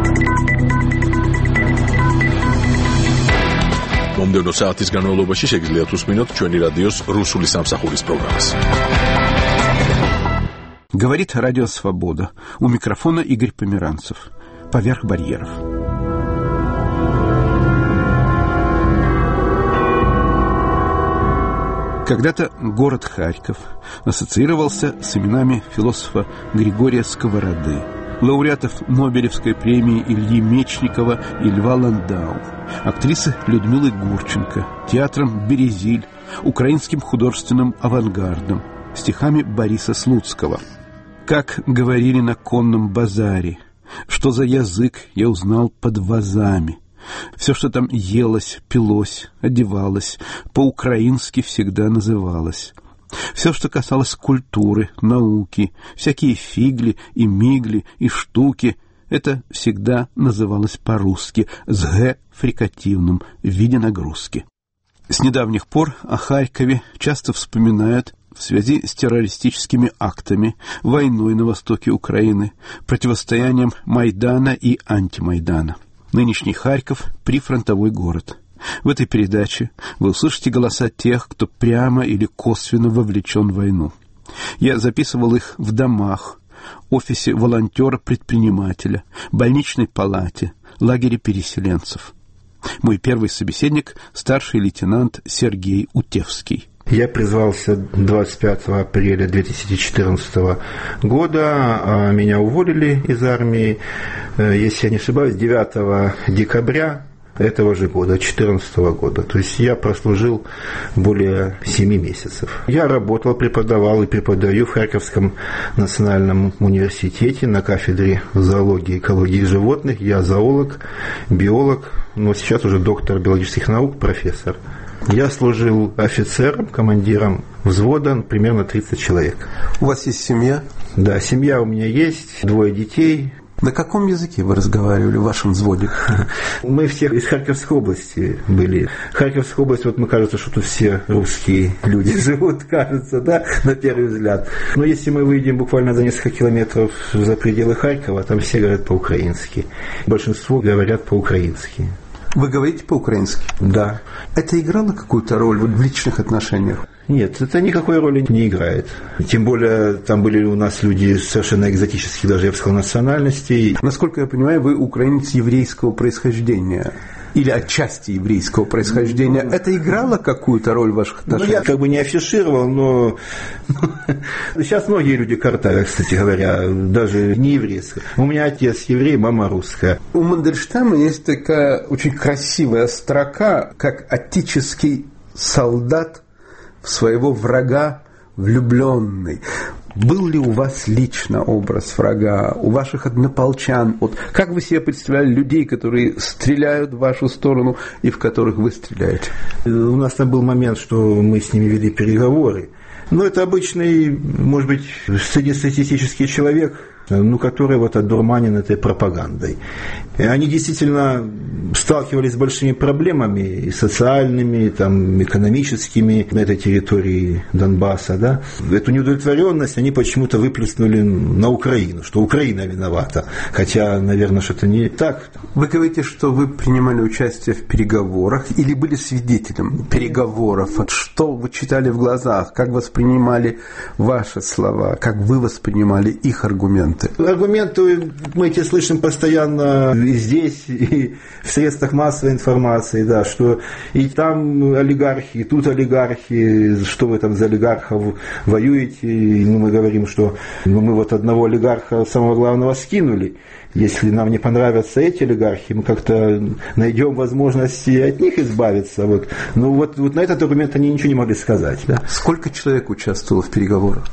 მომდევნო საათის განმავლობაში შეგიძლიათ უსმინოთ ჩვენი რადიოს რუსული სამსახურის პროგრამას. Говорит Радио Свобода. У микрофона Игорь Померанцев. Поверх барьеров. Когда-то город Харьков ассоциировался с именами философа Григория Сковороды, лауреатов Нобелевской премии Ильи Мечникова и Льва Ландау, актрисы Людмилы Гурченко, театром «Березиль», украинским художественным авангардом, стихами Бориса Слуцкого. Как говорили на конном базаре, что за язык я узнал под вазами. Все, что там елось, пилось, одевалось, по-украински всегда называлось. Все, что касалось культуры, науки, всякие фигли и мигли и штуки, это всегда называлось по-русски, с «г» фрикативным в виде нагрузки. С недавних пор о Харькове часто вспоминают в связи с террористическими актами, войной на востоке Украины, противостоянием Майдана и антимайдана. Нынешний Харьков – прифронтовой город. В этой передаче вы услышите голоса тех, кто прямо или косвенно вовлечен в войну. Я записывал их в домах, офисе волонтера-предпринимателя, больничной палате, лагере переселенцев. Мой первый собеседник – старший лейтенант Сергей Утевский. Я призвался 25 апреля 2014 года, меня уволили из армии, если я не ошибаюсь, 9 декабря этого же года, 2014 года. То есть я прослужил более 7 месяцев. Я работал, преподавал и преподаю в Харьковском национальном университете на кафедре зоологии и экологии животных. Я зоолог, биолог, но сейчас уже доктор биологических наук, профессор. Я служил офицером, командиром взвода, примерно 30 человек. У вас есть семья? Да, семья у меня есть, 2 детей. На каком языке вы разговаривали в вашем взводе? Мы все из Харьковской области были. Харьковская область, вот мне кажется, что тут все русские люди живут, кажется, да, на первый взгляд. Но если мы выйдем буквально за несколько километров за пределы Харькова, там все говорят по-украински. Большинство говорят по-украински. Вы говорите по-украински? Да. Это играло какую-то роль в личных отношениях? Нет, это никакой роли не играет. Тем более, там были у нас люди совершенно экзотических, даже я бы сказал, национальностей. Насколько я понимаю, вы украинец еврейского происхождения. Или отчасти еврейского происхождения. Это играло какую-то роль в ваших отношениях? Я как бы не афишировал, но сейчас многие люди картавят, кстати говоря, даже не еврейские. У меня отец еврей, мама русская. У Мандельштама есть такая очень красивая строка, как отеческий солдат в своего врага влюбленный. Был ли у вас лично образ врага, у ваших однополчан? Вот как вы себе представляли людей, которые стреляют в вашу сторону и в которых вы стреляете? У нас там был момент, что мы с ними вели переговоры. Но это обычный, может быть, среднестатистический человек, который вот одурманен этой пропагандой. И они действительно сталкивались с большими проблемами и социальными, там, экономическими на этой территории Донбасса. Да? Эту неудовлетворенность они почему-то выплеснули на Украину, что Украина виновата. Хотя, наверное, что-то не так. Вы говорите, что вы принимали участие в переговорах или были свидетелем переговоров. Что вы читали в глазах? Как воспринимали ваши слова? Как вы воспринимали их аргументы? Аргументы мы эти слышим постоянно и здесь, и в средствах массовой информации, да, что и там олигархи, и тут олигархи, что вы там за олигархов воюете, и мы говорим, что мы вот одного олигарха самого главного скинули. Если нам не понравятся эти олигархи, мы как-то найдем возможности от них избавиться. Вот. Но вот на этот аргумент они ничего не могли сказать. Да. Сколько человек участвовало в переговорах?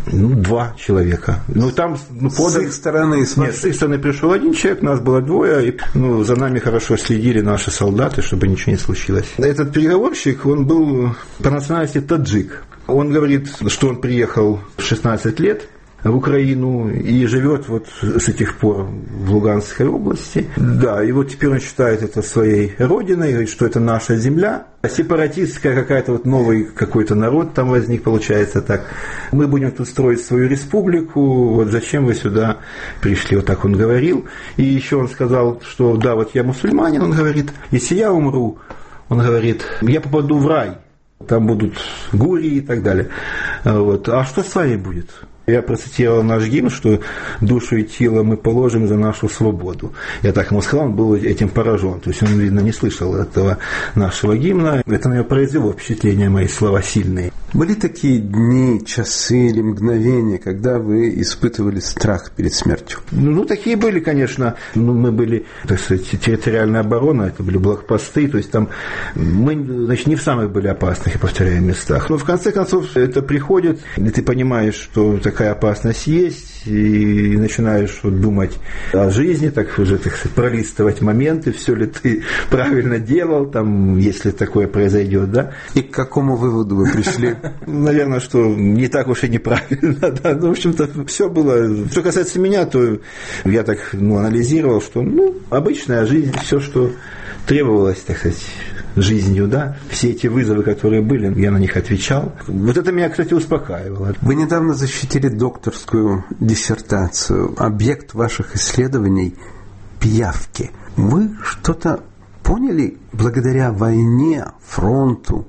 2 человека. Там с их стороны? Нет, с их стороны пришел 1 человек, нас было 2, и за нами хорошо следили наши солдаты, чтобы ничего не случилось. Этот переговорщик, он был по национальности таджик. Он говорит, что он приехал в 16 лет, в Украину и живет вот с этих пор в Луганской области. Да, и вот теперь он считает это своей родиной, говорит, что это наша земля. Сепаратистская какая-то вот новый какой-то народ там возник, получается так. Мы будем тут строить свою республику, вот зачем вы сюда пришли, вот так он говорил. И еще он сказал, что да, вот я мусульманин, он говорит, если я умру, он говорит, я попаду в рай, там будут гурии и так далее. Вот. А что с вами будет? Я процитировал наш гимн, что душу и тело мы положим за нашу свободу. Я так ему сказал, он был этим поражен. То есть он, видно, не слышал этого нашего гимна. Это на него произвело впечатление, мои слова сильные. Были такие дни, часы или мгновения, когда вы испытывали страх перед смертью? Ну, такие были, конечно. Мы были, так сказать, территориальная оборона, это были блокпосты. То есть там мы, значит, не в самых были опасных, я повторяю, местах. Но в конце концов это приходит, и ты понимаешь, что такая опасность есть, и начинаешь вот думать о жизни, так уже, так сказать, пролистывать моменты, все ли ты правильно делал, там, если такое произойдет, да. И к какому выводу вы пришли? Наверное, что не так уж и неправильно, да. Ну, в общем-то, все было. Что касается меня, то я так анализировал, что, обычная жизнь, все, что требовалось, так сказать, жизнью, да, все эти вызовы, которые были, я на них отвечал. Вот это меня, кстати, успокаивало. Вы недавно защитили докторскую диссертацию. Объект ваших исследований – пиявки. Вы что-то поняли благодаря войне, фронту,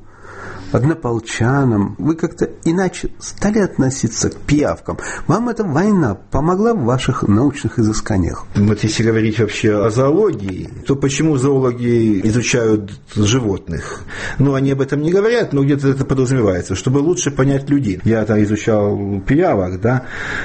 однополчанам? Вы как-то иначе стали относиться к пиявкам? Вам эта война помогла в ваших научных изысканиях? Вот если говорить вообще о зоологии, то почему зоологи изучают животных? Они об этом не говорят, но где-то это подразумевается, чтобы лучше понять людей. Я там изучал пиявок, да,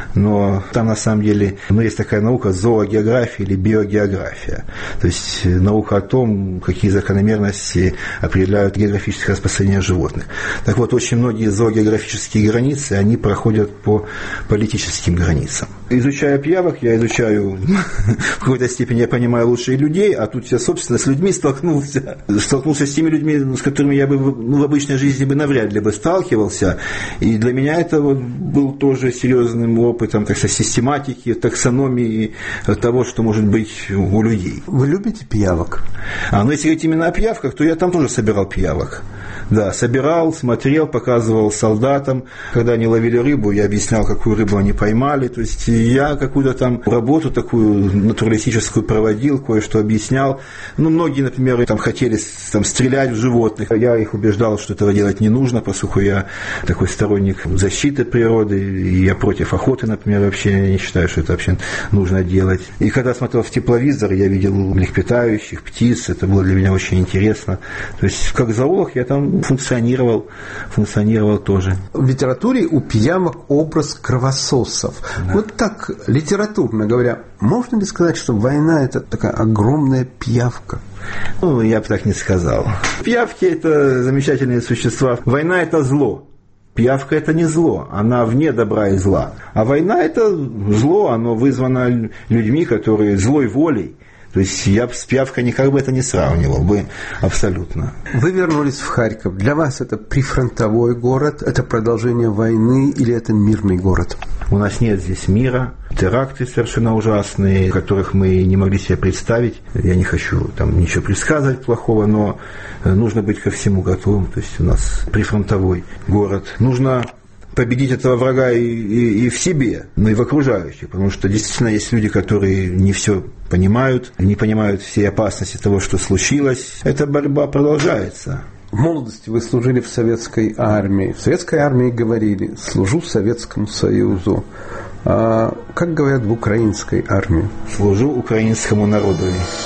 но там на самом деле есть такая наука зоогеография или биогеография. То есть наука о том, какие закономерности определяют географическое распространение животных. Так вот, очень многие зоогеографические границы, они проходят по политическим границам. Изучая пиявок, я изучаю, в какой-то степени я понимаю лучше и людей, а тут я, собственно, с людьми столкнулся с теми людьми, с которыми я бы в обычной жизни бы навряд ли бы сталкивался, и для меня это вот был тоже серьезным опытом, так сказать, систематики, таксономии того, что может быть у людей. Вы любите пиявок? Если говорить именно о пиявках, то я там тоже собирал пиявок. Да, собирал, смотрел, показывал солдатам. Когда они ловили рыбу, я объяснял, какую рыбу они поймали. То есть я какую-то там работу такую натуралистическую проводил, кое-что объяснял. Многие, например, там хотели стрелять в животных. Я их убеждал, что этого делать не нужно, поскольку я такой сторонник защиты природы, и я против охоты, например, вообще не считаю, что это вообще нужно делать. И когда смотрел в тепловизор, я видел млекопитающих, птиц, это было для меня очень интересно. То есть как зоолог я там функционировал тоже. В литературе у пиявок образ кровососов. Да. Вот так, литературно говоря, можно ли сказать, что война – это такая огромная пиявка? Я бы так не сказал. Пиявки – это замечательные существа. Война – это зло. Пиявка – это не зло, она вне добра и зла. А война – это зло, оно вызвано людьми, которые злой волей. То есть я с пиявкой никак бы это не сравнивал бы абсолютно. Вы вернулись в Харьков. Для вас это прифронтовой город, это продолжение войны или это мирный город? У нас нет здесь мира. Теракты совершенно ужасные, которых мы не могли себе представить. Я не хочу там ничего предсказывать плохого, но нужно быть ко всему готовым. То есть у нас прифронтовой город. Нужно победить этого врага и в себе, но и в окружающих, потому что действительно есть люди, которые не все понимают, не понимают всей опасности того, что случилось. Эта борьба продолжается. В молодости вы служили в советской армии. В советской армии говорили: служу Советскому Союзу. А как говорят в украинской армии? Служу украинскому народу.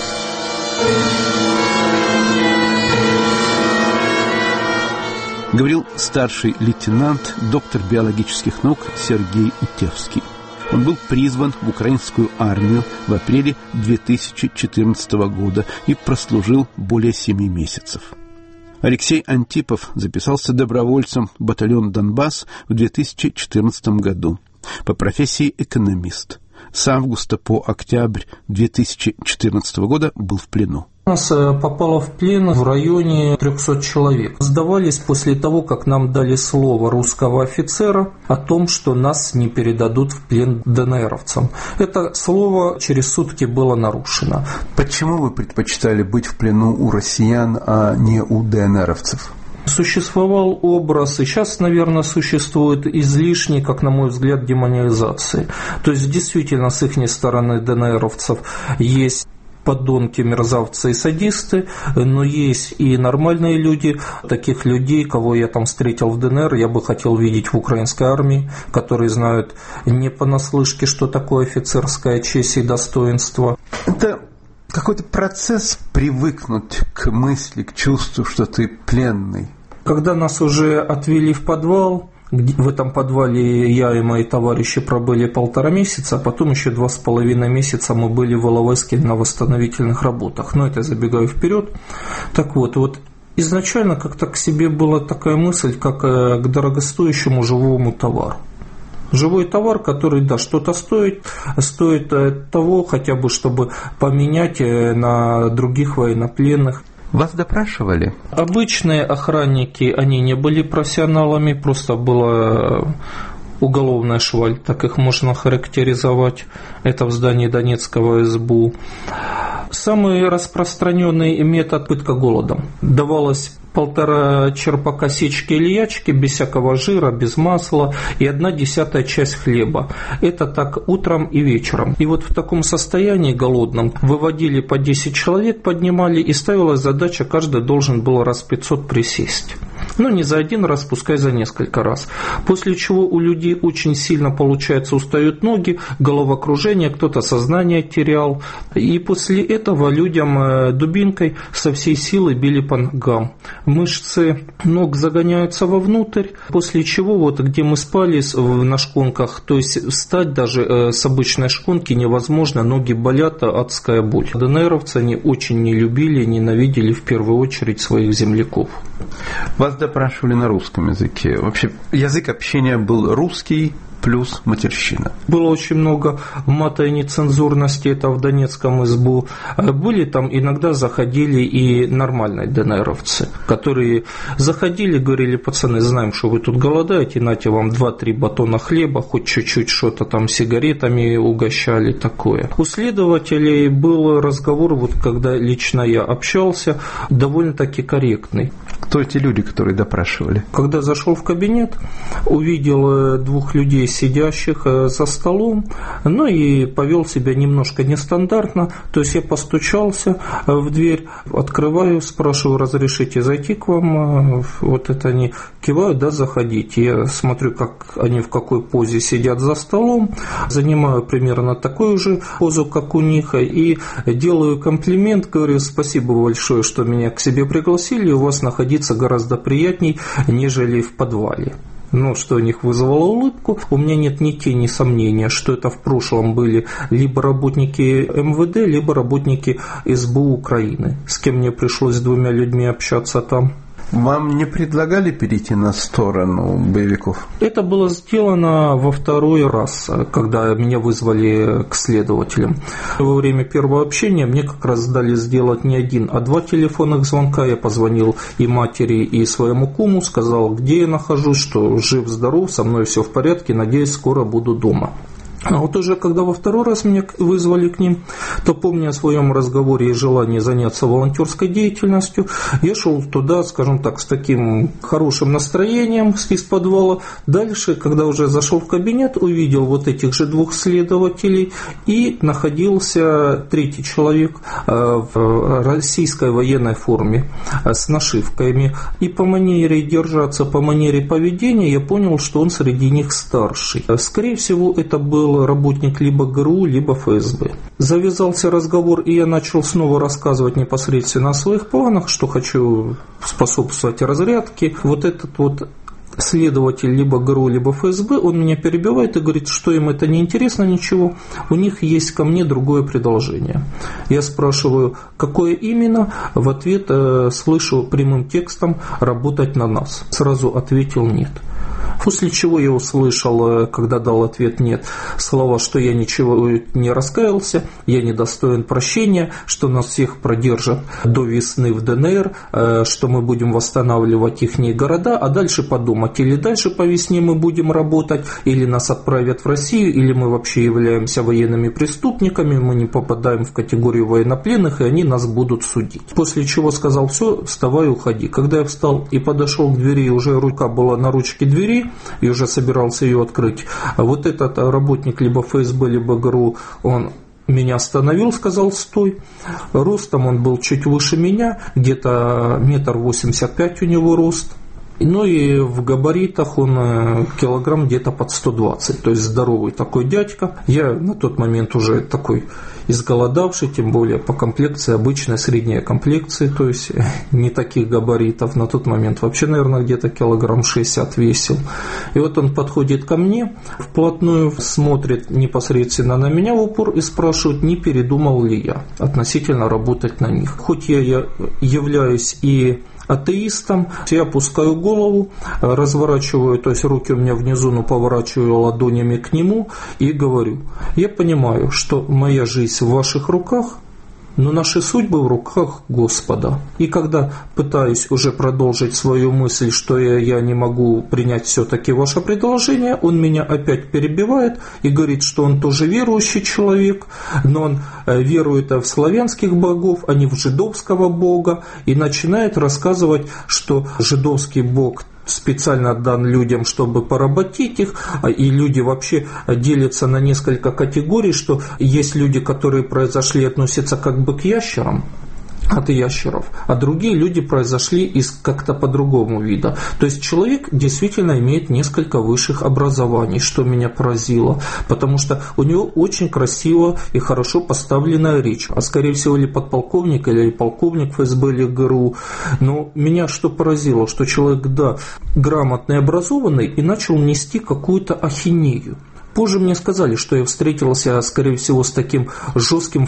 Говорил старший лейтенант, доктор биологических наук Сергей Утевский. Он был призван в украинскую армию в апреле 2014 года и прослужил более 7 месяцев. Алексей Антипов записался добровольцем в батальон «Донбасс» в 2014 году. По профессии экономист. С августа по октябрь 2014 года был в плену. У нас попало в плен в районе 300 человек. Сдавались после того, как нам дали слово русского офицера о том, что нас не передадут в плен ДНРовцам. Это слово через сутки было нарушено. Почему вы предпочитали быть в плену у россиян, а не у ДНРовцев? Существовал образ, и сейчас, наверное, существует излишний, как на мой взгляд, демонизации. То есть, действительно, с их стороны ДНРовцев есть подонки, мерзавцы и садисты, но есть и нормальные люди. Таких людей, кого я там встретил в ДНР, я бы хотел видеть в украинской армии, которые знают не понаслышке, что такое офицерская честь и достоинство. Это какой-то процесс привыкнуть к мысли, к чувству, что ты пленный. Когда нас уже отвели в подвал, в этом подвале я и мои товарищи пробыли 1,5 месяца, а потом еще 2,5 месяца мы были в Иловайске на восстановительных работах. Но это я забегаю вперед. Так вот изначально как-то к себе была такая мысль, как к дорогостоящему живому товару. Живой товар, который, да, что-то стоит того, хотя бы, чтобы поменять на других военнопленных. Вас допрашивали? Обычные охранники, они не были профессионалами, просто была уголовная шваль, так их можно характеризовать. Это в здании Донецкого СБУ. Самый распространенный метод – пытка голодом. Давалось 1,5 черпака сечки или ячки, без всякого жира, без масла, и 1/10 часть хлеба. Это так утром и вечером. И вот в таком состоянии голодном выводили по 10 человек, поднимали, и ставилась задача, каждый должен был раз 500 присесть. Но не за один раз, пускай за несколько раз. После чего у людей очень сильно, получается, устают ноги, головокружение, кто-то сознание терял. И после этого людям дубинкой со всей силы били по ногам. Мышцы ног загоняются вовнутрь, после чего вот где мы спали на шконках, то есть встать даже с обычной шконки невозможно, ноги болят, адская боль. ДНРовцы они очень не любили, ненавидели в первую очередь своих земляков. Вас допрашивали на русском языке. Вообще язык общения был русский плюс матерщина. Было очень много мата и нецензурности, это в Донецком СБУ. Были там, иногда заходили и нормальные ДНРовцы, которые заходили, говорили: пацаны, знаем, что вы тут голодаете, нате вам 2-3 батона хлеба, хоть чуть-чуть что-то там сигаретами угощали, такое. У следователей был разговор, вот когда лично я общался, довольно-таки корректный. Кто эти люди, которые допрашивали? Когда зашел в кабинет, увидел 2 людей, сидящих за столом, ну и повел себя немножко нестандартно. То есть я постучался в дверь, открываю, спрашиваю: разрешите зайти к вам? Вот это они кивают: да, заходите. Я смотрю, как они в какой позе сидят за столом, занимаю примерно такую же позу, как у них, и делаю комплимент, говорю: спасибо большое, что меня к себе пригласили, у вас находиться гораздо приятней, нежели в подвале. Что у них вызвало улыбку. У меня нет ни тени сомнения, что это в прошлом были либо работники МВД, либо работники СБУ Украины, с кем мне пришлось с 2 людьми общаться там. Вам не предлагали перейти на сторону боевиков? Это было сделано во 2-й раз, когда меня вызвали к следователям. Во время первого общения мне как раз дали сделать не 1, а 2 телефонных звонка. Я позвонил и матери, и своему куму, сказал, где я нахожусь, что жив-здоров, со мной все в порядке, надеюсь, скоро буду дома. А вот уже когда во 2-й раз меня вызвали к ним, то, помня о своем разговоре и желании заняться волонтерской деятельностью, я шел туда, скажем так, с таким хорошим настроением из подвала. Дальше, когда уже зашел в кабинет, увидел вот этих же 2 следователей, и находился 3-й человек в российской военной форме с нашивками. И по манере держаться, по манере поведения я понял, что он среди них старший. Скорее всего, это был работник либо ГРУ, либо ФСБ. Завязался разговор, и я начал снова рассказывать непосредственно о своих планах, что хочу способствовать разрядке. Вот этот вот следователь либо ГРУ, либо ФСБ, он меня перебивает и говорит, что им это не интересно ничего, у них есть ко мне другое предложение. Я спрашиваю, какое именно? В ответ слышу прямым текстом: работать на нас. Сразу ответил нет. После чего я услышал, когда дал ответ «нет», слова, что я ничего не раскаялся, я недостоин прощения, что нас всех продержат до весны в ДНР, что мы будем восстанавливать их города, а дальше подумать, или дальше по весне мы будем работать, или нас отправят в Россию, или мы вообще являемся военными преступниками, мы не попадаем в категорию военнопленных, и они нас будут судить. После чего сказал: все, вставай, уходи. Когда я встал и подошел к двери, уже рука была на ручке двери, и уже собирался ее открыть, а вот этот работник либо ФСБ, либо ГРУ, он меня остановил, сказал: стой. Ростом он был чуть выше меня, где-то 1,85 м у него рост. Ну и в габаритах он килограмм где-то под 120, то есть здоровый такой дядька. Я на тот момент уже такой изголодавший, тем более по комплекции обычной средняя комплекции, то есть не таких габаритов. На тот момент вообще, наверное, где-то килограмм 60 весил. И вот он подходит ко мне, вплотную смотрит непосредственно на меня в упор и спрашивает, не передумал ли я относительно работать на них. Хоть я являюсь и атеистом, я опускаю голову, разворачиваю, то есть руки у меня внизу, но поворачиваю ладонями к нему и говорю: я понимаю, что моя жизнь в ваших руках, но наши судьбы в руках Господа. И когда пытаюсь уже продолжить свою мысль, что я не могу принять все-таки ваше предложение, он меня опять перебивает и говорит, что он тоже верующий человек, но он верует в славянских богов, а не в жидовского бога, и начинает рассказывать, что жидовский бог специально дан людям, чтобы поработить их, и люди вообще делятся на несколько категорий, что есть люди, которые произошли и относятся как бы к ящерам, от ящеров, а другие люди произошли из как-то по-другому вида. То есть человек действительно имеет несколько высших образований, что меня поразило, потому что у него очень красиво и хорошо поставленная речь, а скорее всего или подполковник, или полковник ФСБ, или ГРУ. Но меня что поразило, что человек, да, грамотный, образованный, и начал нести какую-то ахинею. Позже мне сказали, что я встретился, скорее всего, с таким жестким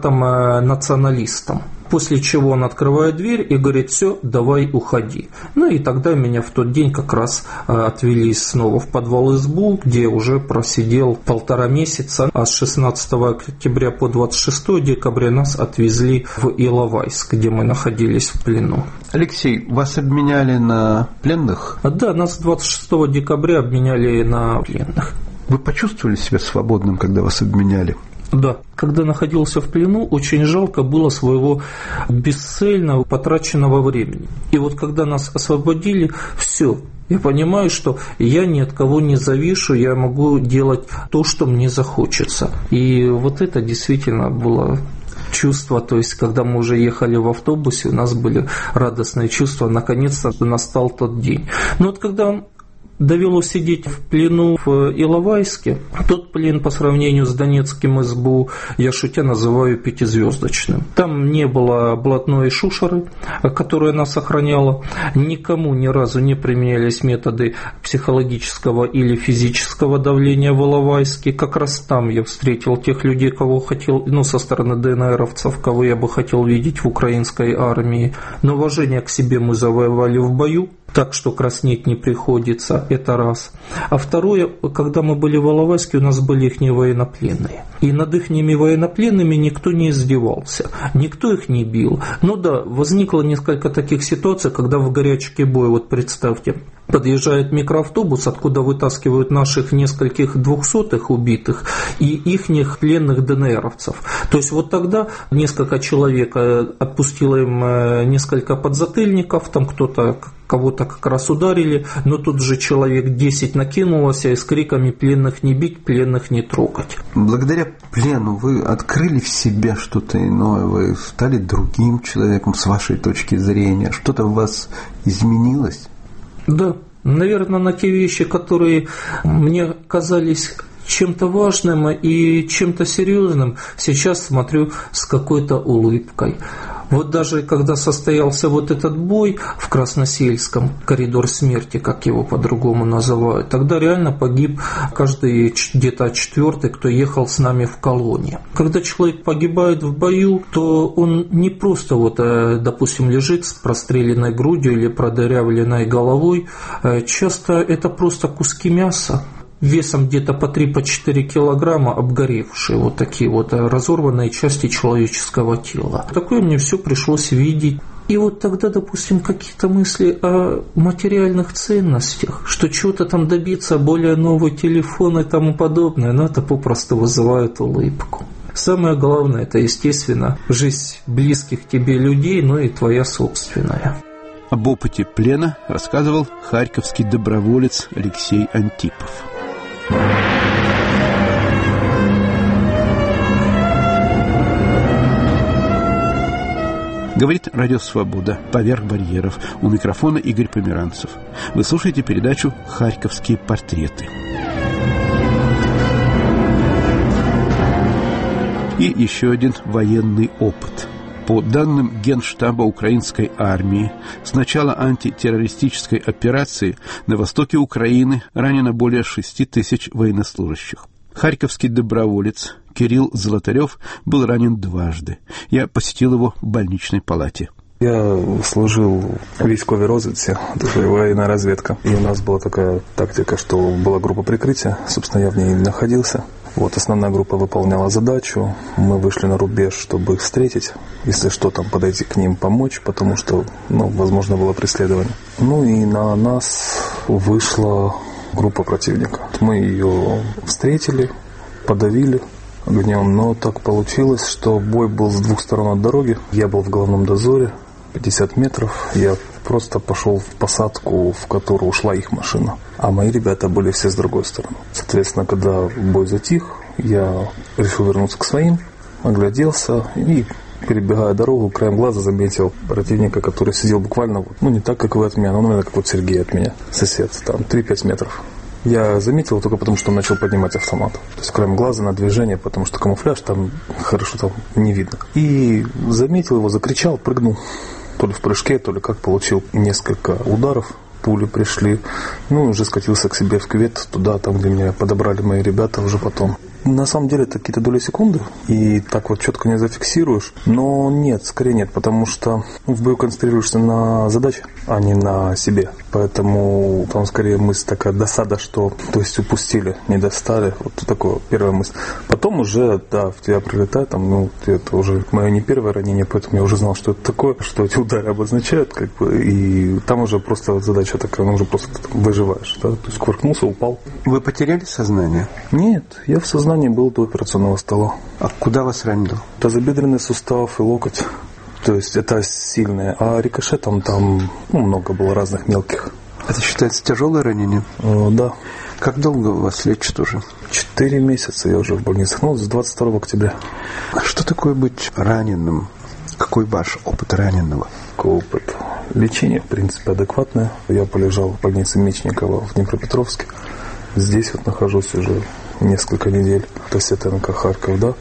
фанатом-националистом. После чего он открывает дверь и говорит: все, давай уходи. Ну и тогда меня в тот день как раз отвели снова в подвал СБУ, где я уже просидел 1,5 месяца, а с 16 октября по 26 декабря нас отвезли в Иловайск, где мы находились в плену. Алексей, вас обменяли на пленных? Да, нас 26 декабря обменяли на пленных. Вы почувствовали себя свободным, когда вас обменяли? Да, когда находился в плену, очень жалко было своего бесцельно потраченного времени. И вот когда нас освободили, все, я понимаю, что я ни от кого не завишу, я могу делать то, что мне захочется. И вот это действительно было чувство, то есть когда мы уже ехали в автобусе, у нас были радостные чувства, наконец-то настал тот день. Но вот когда довелось сидеть в плену в Иловайске, тот плен по сравнению с донецким СБУ я шутя называю 5-звездочным. Там не было блатной шушеры, которая нас охраняла, никому ни разу не применялись методы психологического или физического давления в Иловайске. Как раз там я встретил тех людей, кого хотел, со стороны ДНРовцев, кого я бы хотел видеть в украинской армии. Но уважение к себе мы завоевали в бою, так что краснеть не приходится, это раз. А второе, когда мы были в Иловайске, у нас были их военнопленные. И над их военнопленными никто не издевался, никто их не бил. Ну да, возникло несколько таких ситуаций, когда в горячке боя, вот представьте, подъезжает микроавтобус, откуда вытаскивают наших нескольких 200-х убитых и ихних пленных ДНРовцев. То есть вот тогда несколько человек отпустило им несколько подзатыльников, там кого-то как раз ударили, но тут же человек 10 накинулось и с криками «пленных не бить, пленных не трогать». Благодаря плену вы открыли в себе что-то иное, вы стали другим человеком с вашей точки зрения, что-то в вас изменилось? Да, наверное, на те вещи, которые мне казались чем-то важным и чем-то серьезным, сейчас смотрю с какой-то улыбкой. Вот даже когда состоялся вот этот бой в Красносельском, коридор смерти, как его по-другому называют, тогда реально погиб каждый где-то 4-й, кто ехал с нами в колонне. Когда человек погибает в бою, то он не просто вот, допустим, лежит с простреленной грудью или продырявленной головой, часто это просто куски мяса, весом где-то по 3-4 килограмма, обгоревшие, вот такие вот разорванные части человеческого тела. Такое мне все пришлось видеть. И вот тогда, допустим, какие-то мысли о материальных ценностях, что чего-то там добиться, более новый телефон и тому подобное, но это попросту вызывает улыбку. Самое главное, это, естественно, жизнь близких тебе людей, но и твоя собственная. Об опыте плена рассказывал харьковский доброволец Алексей Антипов. Говорит Радио Свобода. Поверх барьеров. У микрофона Игорь Померанцев. Вы слушаете передачу «Харьковские портреты». И еще один военный опыт. По данным Генштаба украинской армии, с начала антитеррористической операции на востоке Украины ранено более 6 тысяч военнослужащих. Харьковский доброволец Кирилл Золотарев был ранен дважды. Я посетил его в больничной палате. Я служил в військовій розвідці, это военная разведка. И у нас была такая тактика, что была группа прикрытия, собственно, я в ней находился. Вот основная группа выполняла задачу, мы вышли на рубеж, чтобы их встретить, если что, там подойти к ним, помочь, потому что, возможно, было преследование. И на нас вышла группа противника. Мы ее встретили, подавили огнем, но так получилось, что бой был с 2 сторон от дороги. Я был в головном дозоре, 50 метров, я просто пошел в посадку, в которую ушла их машина. А мои ребята были все с другой стороны. Соответственно, когда бой затих, я решил вернуться к своим, огляделся и, перебегая дорогу, краем глаза заметил противника, который сидел буквально, не так, как вы от меня, но, наверное, как вот Сергей от меня, сосед, там, 3-5 метров. Я заметил только потому, что он начал поднимать автомат. То есть краем глаза на движение, потому что камуфляж там хорошо там не видно. И заметил его, закричал, прыгнул. То ли в прыжке, то ли как, получил несколько ударов. Пули пришли. Уже скатился к себе в кювет, туда, там, где меня подобрали мои ребята уже потом. На самом деле это какие-то доли секунды, и так вот четко не зафиксируешь. Но нет, скорее нет, потому что в бою концентрируешься на задаче, а не на себе. Поэтому там скорее мысль такая досада, что, то есть упустили, не достали. Вот такое первая мысль. Потом уже, да, в тебя прилетает, это уже мое не первое ранение, поэтому я уже знал, что это такое, что эти удары обозначают, и там уже просто задача такая, уже просто выживаешь, да, то есть кувыркнулся, упал. Вы потеряли сознание? Нет, я в сознании был до операционного стола. А куда вас ранило? Тазобедренный сустав и локоть. То есть это сильное. А рикошетом там много было разных мелких. Это считается тяжелое ранение? Да. Как долго вас лечат уже? 4 месяца я уже в больнице. С 22 октября. А что такое быть раненым? Какой ваш опыт раненого? Какой опыт? Лечение, в принципе, адекватное. Я полежал в больнице Мечникова в Днепропетровске. Здесь вот нахожусь уже несколько недель. То есть это НК Харьков, да.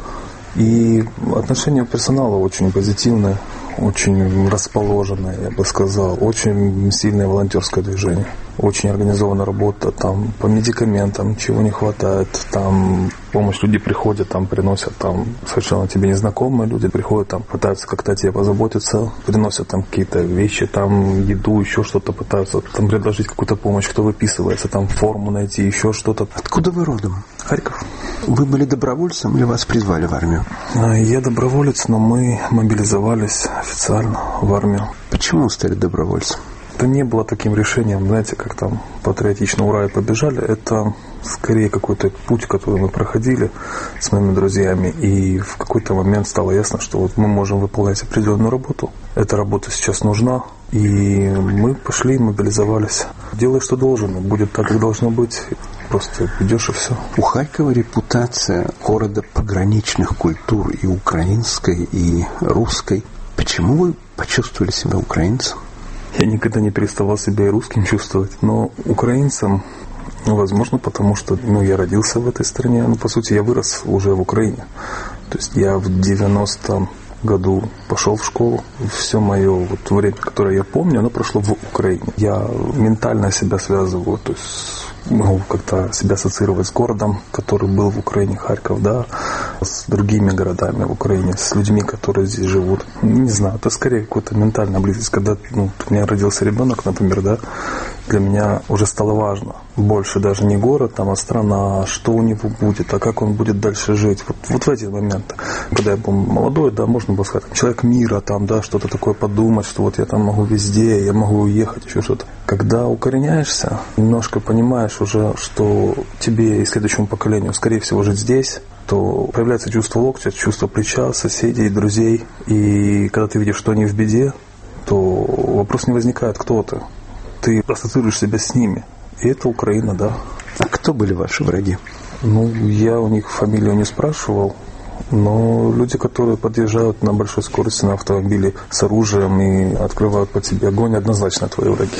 И отношение персонала очень позитивное, очень расположенное, я бы сказал. Очень сильное волонтерское движение. Очень организованная работа, там по медикаментам, чего не хватает, там помощь, люди приходят, там приносят, там совершенно тебе незнакомые люди приходят, там пытаются как-то о тебе позаботиться, приносят там какие-то вещи, там еду, еще что-то пытаются там предложить какую-то помощь, кто выписывается, там форму найти, еще что-то. Откуда вы родом? Харьков. Вы были добровольцем или вас призвали в армию? Я доброволец, но мы мобилизовались официально в армию. Почему вы стали добровольцем? Это не было таким решением, знаете, как там патриотично ура и побежали. Это скорее какой-то путь, который мы проходили с моими друзьями. И в какой-то момент стало ясно, что вот мы можем выполнять определенную работу. Эта работа сейчас нужна. И мы пошли, мобилизовались. Делай, что должен, будет так, как должно быть. Просто идешь и все. У Харькова репутация города пограничных культур, и украинской, и русской. Почему вы почувствовали себя украинцем? Я никогда не переставал себя и русским чувствовать. Но украинцем, возможно, потому что я родился в этой стране. По сути, я вырос уже в Украине. То есть я в 90 году пошел в школу. Все мое вот время, которое я помню, оно прошло в Украине. Я ментально себя связываю, то есть могу как-то себя ассоциировать с городом, который был в Украине, Харьков, да, с другими городами в Украине, с людьми, которые здесь живут. Не знаю, это скорее какая-то ментальная близость. Когда у меня родился ребенок, например, да, для меня уже стало важно. Больше даже не город, там, а страна, что у него будет, а как он будет дальше жить. Вот в эти моменты, когда я был молодой, да, можно было сказать, человек мира, там, да, что-то такое подумать, что вот я там могу везде, я могу уехать, еще что-то. Когда укореняешься, немножко понимаешь уже, что тебе и следующему поколению, скорее всего, жить здесь, то появляется чувство локтя, чувство плеча, соседей, друзей. И когда ты видишь, что они в беде, то вопрос не возникает, кто ты. Ты ассоциируешь себя с ними. И это Украина, да. А кто были ваши враги? Я у них фамилию не спрашивал, но люди, которые подъезжают на большой скорости на автомобиле с оружием и открывают по тебе огонь, однозначно твои враги.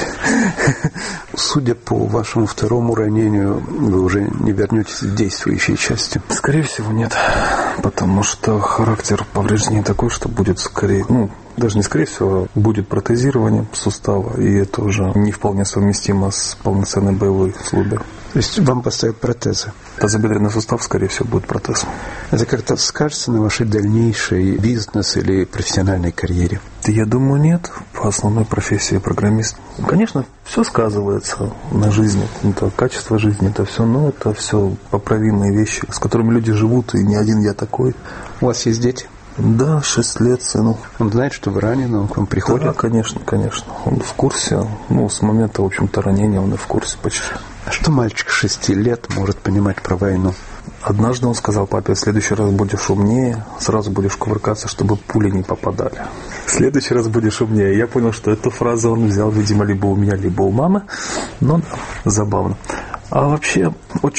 Судя по вашему второму ранению, вы уже не вернетесь в действующие части? Скорее всего, нет. Потому что характер повреждений такой, что будет скорее... даже не скорее всего, будет протезирование сустава, и это уже не вполне совместимо с полноценной боевой службой. То есть вам поставят протезы? Тазобедренный сустав, скорее всего, будет протез. Это как-то скажется на вашей дальнейшей бизнес- или профессиональной карьере? Я думаю, нет. По основной профессии программист. Конечно, все сказывается на жизни. Это качество жизни, это все, но это все поправимые вещи, с которыми люди живут, и не один я такой. У вас есть дети? Да, 6 лет сыну. Он знает, что вы ранены, он к вам приходит? Да, конечно. Он в курсе. С момента, в общем-то, ранения он и в курсе почти. А что мальчик 6 лет может понимать про войну? Однажды он сказал папе: в следующий раз будешь умнее, сразу будешь кувыркаться, чтобы пули не попадали. В следующий раз будешь умнее. Я понял, что эту фразу он взял, видимо, либо у меня, либо у мамы. Но забавно. А вообще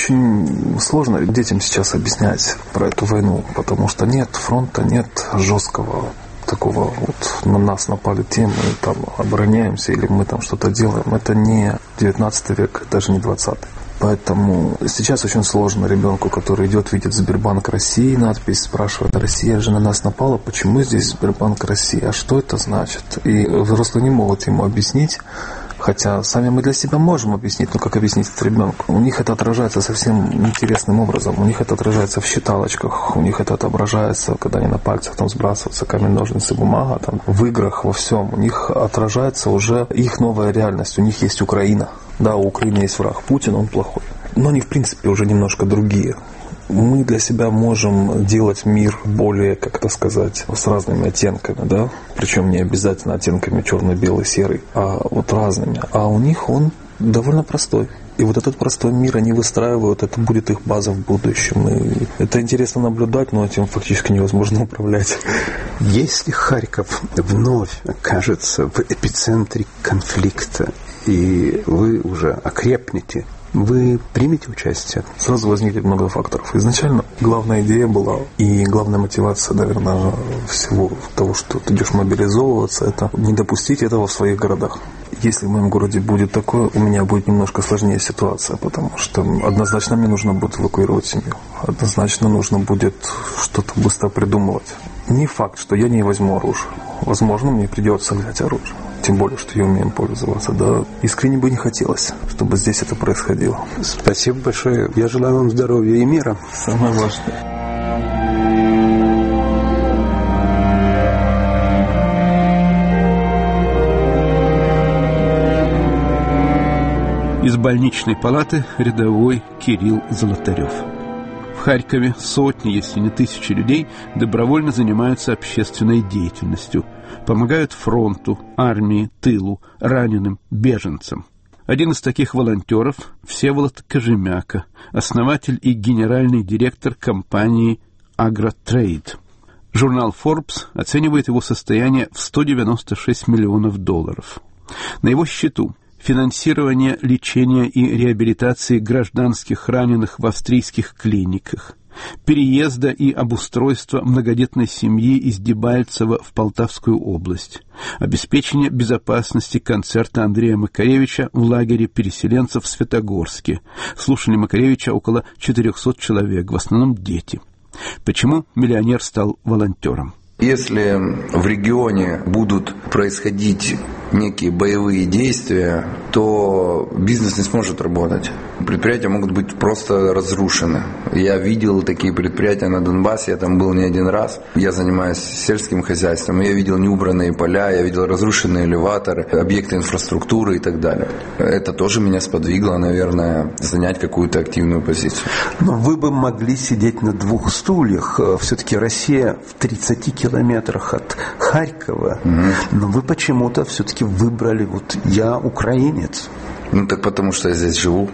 очень сложно детям сейчас объяснять про эту войну, потому что нет фронта, нет жесткого такого на нас напали те, мы там обороняемся или мы там что-то делаем. Это не 19 век, даже не 20. Поэтому сейчас очень сложно ребенку, который идет, видит Сбербанк России, надпись, спрашивает: Россия же на нас напала, почему здесь Сбербанк России, а что это значит? И взрослые не могут ему объяснить. Хотя сами мы для себя можем объяснить, но как объяснить это ребенку? У них это отражается совсем интересным образом. У них это отражается в считалочках, у них это отображается, когда они на пальцах там сбрасываются камень, ножницы, бумага, там, в играх, во всем. У них отражается уже их новая реальность. У них есть Украина. Да, у Украины есть враг. Путин, он плохой. Но они, в принципе, уже немножко другие. Мы для себя можем делать мир более, как это сказать, с разными оттенками, да? Причем не обязательно оттенками черный, белый, серый, а вот разными. А у них он довольно простой. И вот этот простой мир они выстраивают, это будет их база в будущем. И это интересно наблюдать, но этим фактически невозможно управлять. Если Харьков вновь окажется в эпицентре конфликта, и вы уже окрепнете, вы примете участие? Сразу возникнет много факторов. Изначально главная идея была, и главная мотивация, наверное, всего того, что ты идешь мобилизовываться, это не допустить этого в своих городах. Если в моем городе будет такое, у меня будет немножко сложнее ситуация, потому что однозначно мне нужно будет эвакуировать семью. Однозначно нужно будет что-то быстро придумывать. Не факт, что я не возьму оружие. Возможно, мне придется взять оружие. Тем более, что я умею пользоваться. Да, искренне бы не хотелось, чтобы здесь это происходило. Спасибо большое. Я желаю вам здоровья и мира. Самое важное. Из больничной палаты рядовой Кирилл Золотарев. В Харькове сотни, если не тысячи людей добровольно занимаются общественной деятельностью. Помогают фронту, армии, тылу, раненым, беженцам. Один из таких волонтеров – Всеволод Кожемяка, основатель и генеральный директор компании «Агротрейд». Журнал Forbes оценивает его состояние в $196 миллионов. На его счету финансирование лечения и реабилитации гражданских раненых в австрийских клиниках, переезда и обустройства многодетной семьи из Дебальцево в Полтавскую область, обеспечение безопасности концерта Андрея Макаревича в лагере переселенцев в Светогорске. Слушали Макаревича около 400 человек, в основном дети. Почему миллионер стал волонтером? Если в регионе будут происходить некие боевые действия, то бизнес не сможет работать. Предприятия могут быть просто разрушены. Я видел такие предприятия на Донбассе, я там был не один раз. Я занимаюсь сельским хозяйством, я видел неубранные поля, я видел разрушенные элеваторы, объекты инфраструктуры и так далее. Это тоже меня сподвигло, наверное, занять какую-то активную позицию. Но вы бы могли сидеть на двух стульях. Все-таки Россия в 30 километрах от Харькова, но вы почему-то все-таки выбрали, вот я украинец. Ну так потому что я здесь живу.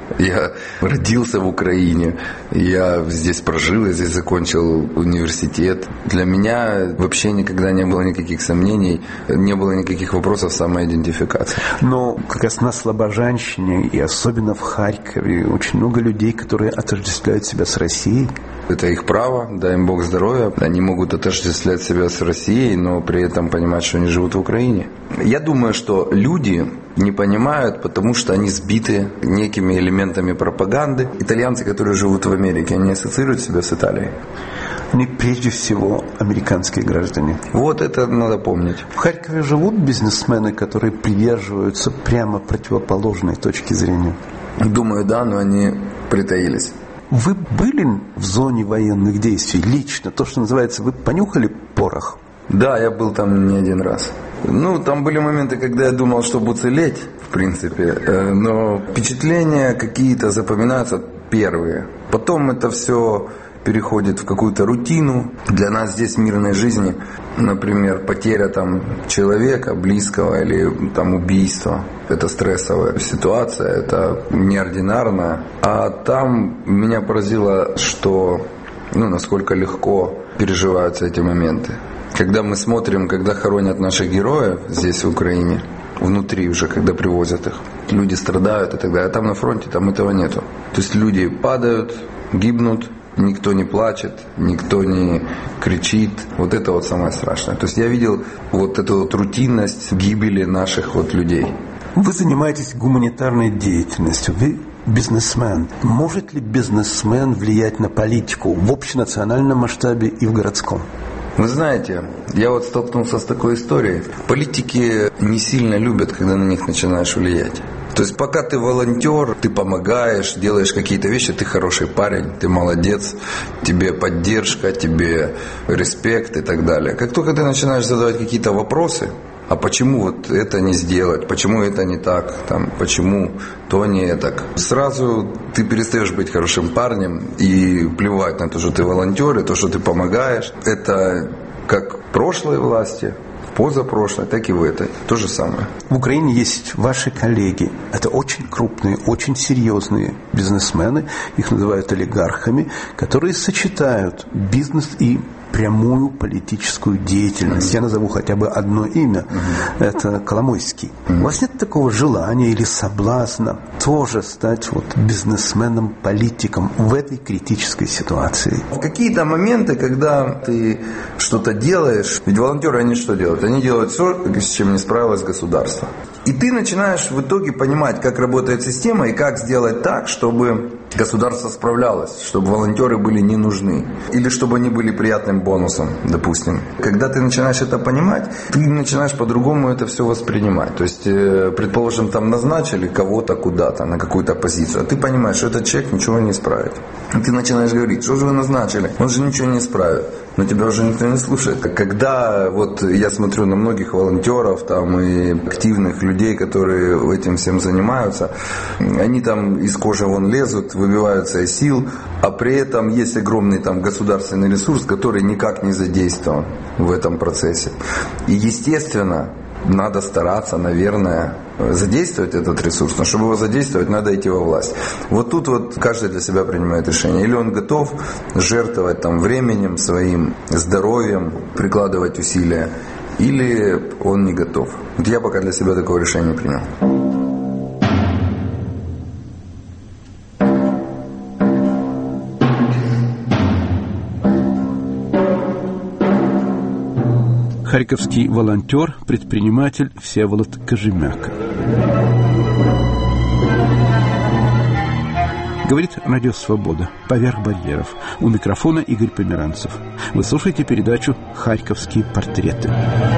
Я родился в Украине, я здесь прожил, я здесь закончил университет. Для меня вообще никогда не было никаких сомнений, не было никаких вопросов самоидентификации. Но как раз на Слобожанщине и особенно в Харькове очень много людей, которые отождествляют себя с Россией. Это их право, дай им Бог здоровья. Они могут отождествлять себя с Россией, но при этом понимать, что они живут в Украине. Я думаю, что люди не понимают, потому что они сбиты некими элементами пропаганды. Итальянцы, которые живут в Америке, они ассоциируют себя с Италией. Они прежде всего американские граждане. Вот это надо помнить. В Харькове живут бизнесмены, которые придерживаются прямо противоположной точки зрения? Думаю, да, но они притаились. Вы были в зоне военных действий лично? То, что называется, вы понюхали порох? Да, я был там не один раз. Ну, там были моменты, когда я думал, чтобы уцелеть, в принципе. Но впечатления какие-то запоминаются первые. Потом это все переходит в какую-то рутину. Для нас здесь в мирной жизни, например, потеря там человека близкого или там убийство, это стрессовая ситуация, это неординарно. А там меня поразило, что, насколько легко переживаются эти моменты. Когда мы смотрим, когда хоронят наших героев здесь, в Украине, внутри уже, когда привозят их, люди страдают и так далее. А там на фронте, там этого нету. То есть люди падают, гибнут, никто не плачет, никто не кричит. Вот это вот самое страшное. То есть я видел вот эту вот рутинность гибели наших вот людей. Вы занимаетесь гуманитарной деятельностью, вы бизнесмен. Может ли бизнесмен влиять на политику в общенациональном масштабе и в городском? Вы знаете, я вот столкнулся с такой историей. Политики не сильно любят, когда на них начинаешь влиять. То есть пока ты волонтер, ты помогаешь, делаешь какие-то вещи, ты хороший парень, ты молодец, тебе поддержка, тебе респект и так далее. Как только ты начинаешь задавать какие-то вопросы, а почему вот это не сделать, почему это не так, там, почему то не так, сразу ты перестаешь быть хорошим парнем и плевать на то, что ты волонтер, и то, что ты помогаешь. Это как прошлой власти, позапрошлой, так и в этой. То же самое. В Украине есть ваши коллеги. Это очень крупные, очень серьезные бизнесмены, их называют олигархами, которые сочетают бизнес и прямую политическую деятельность. Я назову хотя бы одно имя. Это Коломойский. У вас нет такого желания или соблазна тоже стать вот бизнесменом, политиком в этой критической ситуации? В какие-то моменты, когда ты что-то делаешь, ведь волонтеры, они что делают? Они делают все, с чем не справилось государство. И ты начинаешь в итоге понимать, как работает система и как сделать так, чтобы государство справлялось, чтобы волонтеры были не нужны. Или чтобы они были приятным бонусом, допустим. Когда ты начинаешь это понимать, ты начинаешь по-другому это все воспринимать. То есть, предположим, там назначили кого-то куда-то, на какую-то позицию, а ты понимаешь, что этот человек ничего не исправит. И ты начинаешь говорить, что же вы назначили? Он же ничего не исправит. Но тебя уже никто не слушает. Когда вот я смотрю на многих волонтеров там, и активных людей, которые этим всем занимаются, они там из кожи вон лезут, выбиваются из сил, а при этом есть огромный там государственный ресурс, который никак не задействован в этом процессе. И естественно, надо стараться, наверное, задействовать этот ресурс, но чтобы его задействовать, надо идти во власть. Вот тут вот каждый для себя принимает решение. Или он готов жертвовать там временем своим, здоровьем, прикладывать усилия, или он не готов. Вот я пока для себя такого решения не принял. Харьковский волонтер, предприниматель Всеволод Кожемяка. Говорит Радио Свобода. Поверх барьеров. У микрофона Игорь Померанцев. Вы слушаете передачу «Харьковские портреты».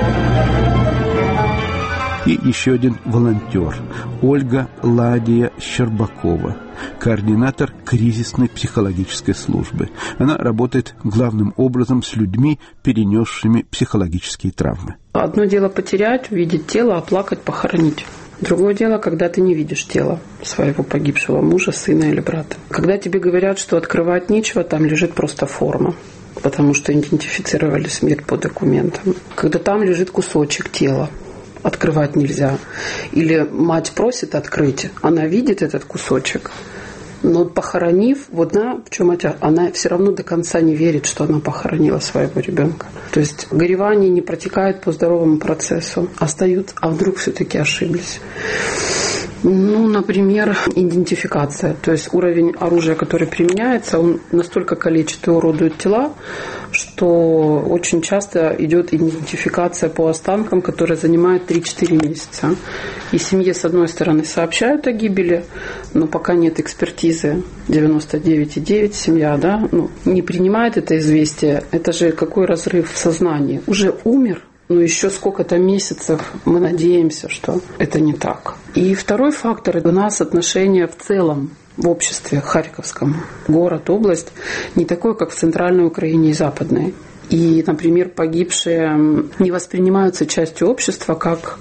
И еще один волонтер. Ольга Ладия Щербакова, координатор кризисной психологической службы. Она работает главным образом с людьми, перенесшими психологические травмы. Одно дело потерять, увидеть тело, оплакать, похоронить. Другое дело, когда ты не видишь тело своего погибшего мужа, сына или брата. Когда тебе говорят, что открывать нечего, там лежит просто форма, потому что идентифицировали смерть по документам. Когда там лежит кусочек тела, открывать нельзя. Или мать просит открыть, она видит этот кусочек, но похоронив, вот в чем она все равно до конца не верит, что она похоронила своего ребенка. То есть горевание не протекает по здоровому процессу. Остаются, а вдруг все-таки ошиблись. Например, идентификация. То есть уровень оружия, который применяется, он настолько калечит и уродует тела, что очень часто идет идентификация по останкам, которая занимает 3-4 месяца. И семье, с одной стороны, сообщают о гибели, но пока нет экспертизы, 99,9 семья, не принимает это известие. Это же какой разрыв в сознании. Уже умер, но еще сколько-то месяцев мы надеемся, что это не так. И второй фактор – у нас отношение в целом в обществе харьковском. Город, область не такой, как в центральной Украине и западной. И, например, погибшие не воспринимаются частью общества как,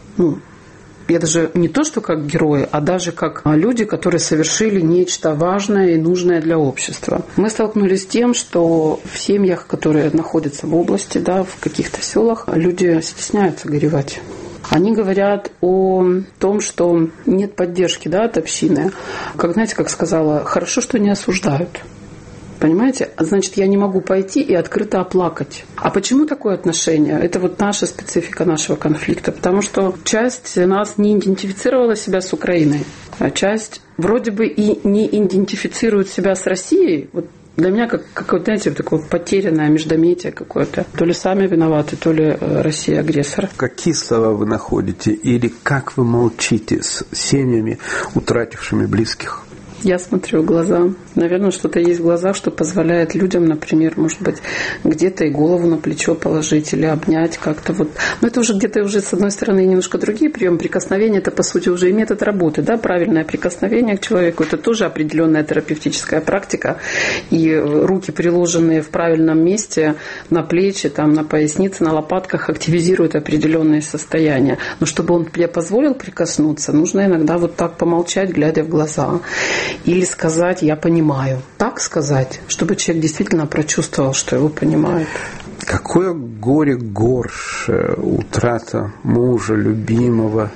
я даже не то, что как герои, а даже как люди, которые совершили нечто важное и нужное для общества. Мы столкнулись с тем, что в семьях, которые находятся в области, в каких-то селах, люди стесняются горевать. Они говорят о том, что нет поддержки от общины. Как сказала, хорошо, что не осуждают. Понимаете? Значит, я не могу пойти и открыто оплакать. А почему такое отношение? Это наша специфика нашего конфликта. Потому что часть нас не идентифицировала себя с Украиной, а часть вроде бы и не идентифицирует себя с Россией. Для меня какое-то, такое потерянное междометие какое-то. То ли сами виноваты, то ли Россия агрессор. Какие слова вы находите или как вы молчите с семьями, утратившими близких? Я смотрю в глаза. Наверное, что-то есть в глазах, что позволяет людям, например, может быть, где-то и голову на плечо положить или обнять как-то. Но это уже где-то с одной стороны, немножко другие приемы. Прикосновение – это, по сути, уже и метод работы. Правильное прикосновение к человеку – это тоже определенная терапевтическая практика. И руки, приложенные в правильном месте, на плечи, на пояснице, на лопатках, активизируют определенные состояния. Но чтобы он тебе позволил прикоснуться, нужно иногда так помолчать, глядя в глаза. Или сказать «я понимаю». Так сказать, чтобы человек действительно прочувствовал, что его понимают. Какое горе горше утрата мужа, любимого,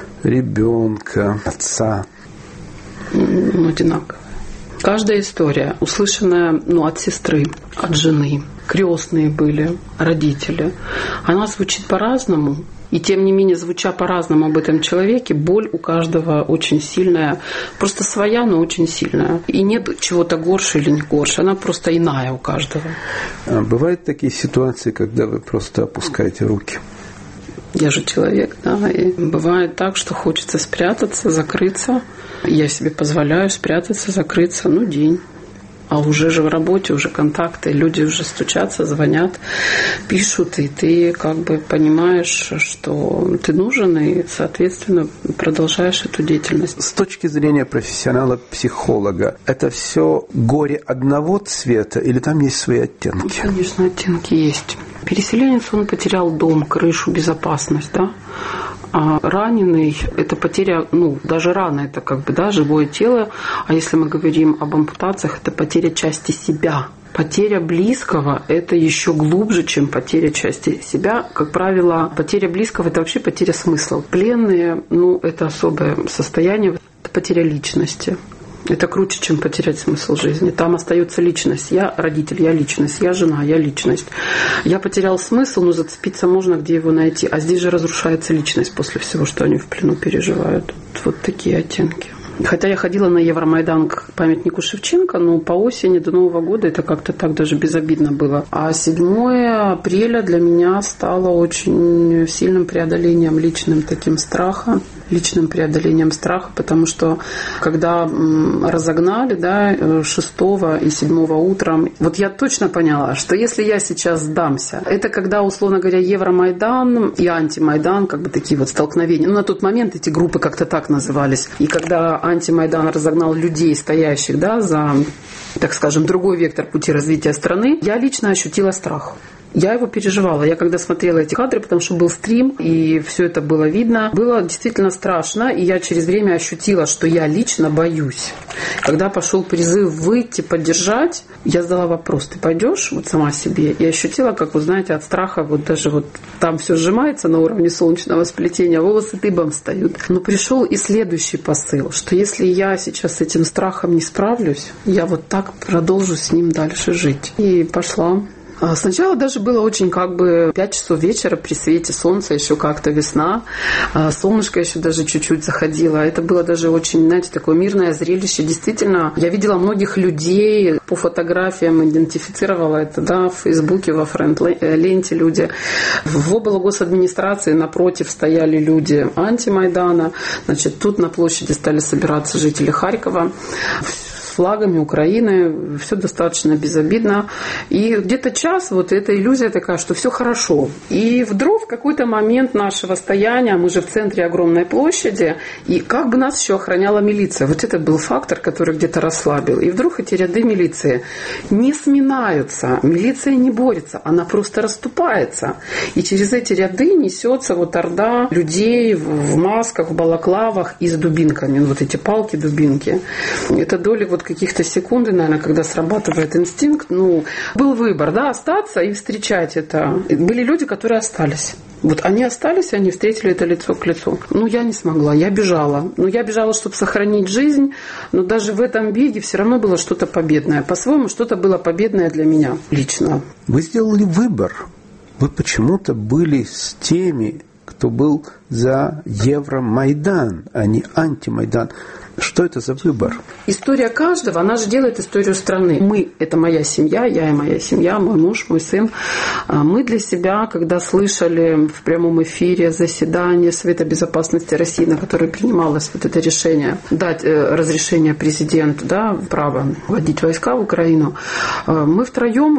ребенка, отца? Одинаково. Каждая история, услышанная от сестры, от жены, крестные были, родители, она звучит по-разному. И тем не менее, звуча по-разному об этом человеке, боль у каждого очень сильная. Просто своя, но очень сильная. И нет чего-то горше или не горше. Она просто иная у каждого. Бывают такие ситуации, когда вы просто опускаете руки? Я же человек, И бывает так, что хочется спрятаться, закрыться. Я себе позволяю спрятаться, закрыться, день. А уже же в работе, уже контакты, люди уже стучатся, звонят, пишут, и ты понимаешь, что ты нужен, и, соответственно, продолжаешь эту деятельность. С точки зрения профессионала-психолога, это все горе одного цвета или там есть свои оттенки? Конечно, оттенки есть. Переселенец, он потерял дом, крышу, безопасность, А раненый – это потеря, даже рана – это живое тело. А если мы говорим об ампутациях, это потеря части себя. Потеря близкого – это еще глубже, чем потеря части себя. Как правило, потеря близкого – это вообще потеря смысла. Пленные – это особое состояние, это потеря личности. Это круче, чем потерять смысл жизни. Там остается личность. Я родитель, я личность. Я жена, я личность. Я потерял смысл, но зацепиться можно, где его найти. А здесь же разрушается личность после всего, что они в плену переживают. Вот такие оттенки. Хотя я ходила на Евромайдан к памятнику Шевченко, но по осени до Нового года это как-то так даже безобидно было. А 7 апреля для меня стало очень сильным преодолением личным таким страха. личным преодолением страха, потому что когда разогнали, да, 6 и 7 утром, вот я точно поняла, что если я сейчас сдамся, это когда, условно говоря, Евромайдан и антимайдан, как бы такие вот столкновения. Ну, на тот момент эти группы как-то так назывались. И когда антимайдан разогнал людей, стоящих, да, за, так скажем, другой вектор пути развития страны, я лично ощутила страх. Я его переживала. Я когда смотрела эти кадры, потому что был стрим, и все это было видно, было действительно страшно, и я через время ощутила, что я лично боюсь. Когда пошел призыв выйти, поддержать, я задала вопрос: ты пойдешь вот сама себе? И ощутила, как, вы знаете, от страха вот даже вот там все сжимается на уровне солнечного сплетения, волосы дыбом встают. Но пришел и следующий посыл, что если я сейчас с этим страхом не справлюсь, я вот так продолжу с ним дальше жить. И пошла. Сначала даже было очень 5 часов вечера при свете солнца, еще как-то весна, солнышко еще даже чуть-чуть заходило. Это было даже очень, знаете, такое мирное зрелище. Действительно, я видела многих людей, по фотографиям идентифицировала это, да, в Фейсбуке, во френд-ленте люди. В облгосадминистрации напротив стояли люди антимайдана. Значит, тут на площади стали собираться жители Харькова. Флагами Украины, все достаточно безобидно. И где-то час вот эта иллюзия такая, что все хорошо. И вдруг в какой-то момент нашего стояния, мы же в центре огромной площади, и как бы нас еще охраняла милиция. Вот это был фактор, который где-то расслабил. И вдруг эти ряды милиции не сминаются, милиция не борется, она просто расступается. И через эти ряды несется вот орда людей в масках, в балаклавах и с дубинками. Вот эти палки-дубинки. Это доли вот каких-то секунд, наверное, когда срабатывает инстинкт, был выбор, да, остаться и встречать это. Были люди, которые остались. Вот они остались, они встретили это лицо к лицу. Я не смогла, я бежала. Я бежала, чтобы сохранить жизнь, но даже в этом беге все равно было что-то победное. По-своему, что-то было победное для меня лично. Вы сделали выбор. Вы почему-то были с теми, кто был за Евромайдан, а не антимайдан. Что это за выбор? История каждого, она же делает историю страны. Мы – это моя семья, я и моя семья, мой муж, мой сын. Мы для себя, когда слышали в прямом эфире заседание Совета Безопасности России, на которое принималось вот это решение, дать разрешение президенту, да, право вводить войска в Украину, мы втроем,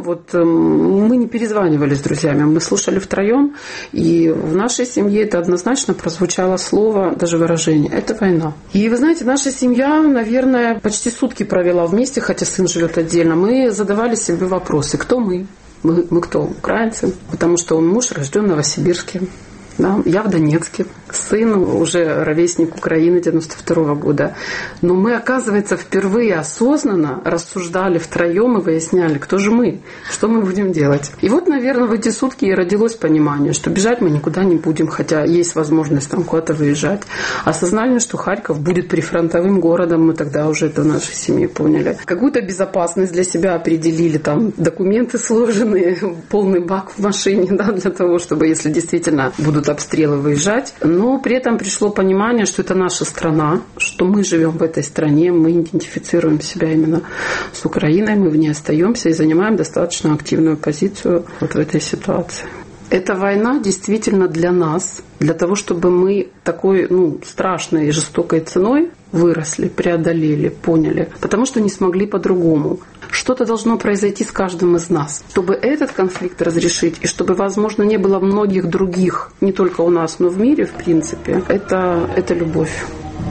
мы не перезванивали с друзьями, мы слушали втроем, и в нашей семье это однозначно прозвучало слово, даже выражение – это война. И вы знаете, наша семья, наверное, почти сутки провела вместе, хотя сын живет отдельно. Мы задавали себе вопросы. Кто мы? Мы кто? Украинцы. Потому что он муж, рожден в Новосибирске. Да? Я в Донецке. Сын уже ровесник Украины 92 года. Но мы, оказывается, впервые осознанно рассуждали втроем и выясняли, кто же мы, что мы будем делать. И вот, наверное, в эти сутки и родилось понимание, что бежать мы никуда не будем, хотя есть возможность там куда-то выезжать. Осознали, что Харьков будет прифронтовым городом, мы тогда уже это в нашей семье поняли. Какую-то безопасность для себя определили, там документы сложенные, полный бак в машине, да, для того, чтобы, если действительно будут обстрелы, выезжать. Но при этом пришло понимание, что это наша страна, что мы живем в этой стране, мы идентифицируем себя именно с Украиной, мы в ней остаемся и занимаем достаточно активную позицию вот в этой ситуации. Эта война действительно для нас, для того, чтобы мы такой страшной и жестокой ценой выросли, преодолели, поняли, потому что не смогли по-другому. Что-то должно произойти с каждым из нас, чтобы этот конфликт разрешить, и чтобы, возможно, не было многих других, не только у нас, но в мире, в принципе. Это любовь.